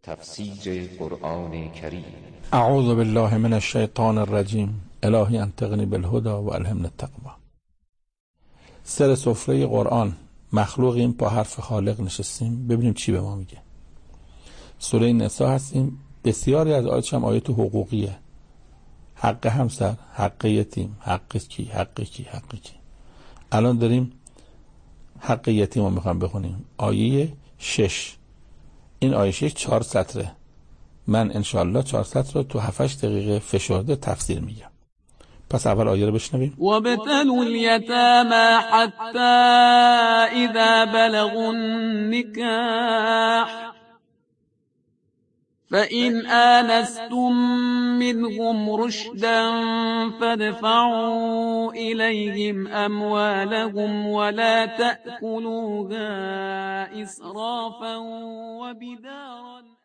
تفسیر قرآن کریم. اعوذ بالله من الشیطان الرجیم. الهی انطقنی بالهدى و الهمنی التقوی. سر سفره قرآن مخلوقیم، با حرف خالق نشستیم، ببینیم چی به ما میگه. سوره نساء هستیم. بسیاری از آیاتش هم آیات حقوقیه. حق همسر، حق یتیم، حق کی، حق کی، حق کی. الان داریم حق یتیم رو میخوام بخونیم. آیه 6. این آیه 6 4 سطره. من انشاءالله 4 سطر رو تو 7-8 دقیقه فشرده تفسیر میگم. پس اول آیه رو بشنویم. وابتلوا اليتامى حتى إذا بلغوا النكاح فإن آنستم منهم رشدا فادفعوا إليهم أموالهم ولا تأكلوها إسرافا وبدارا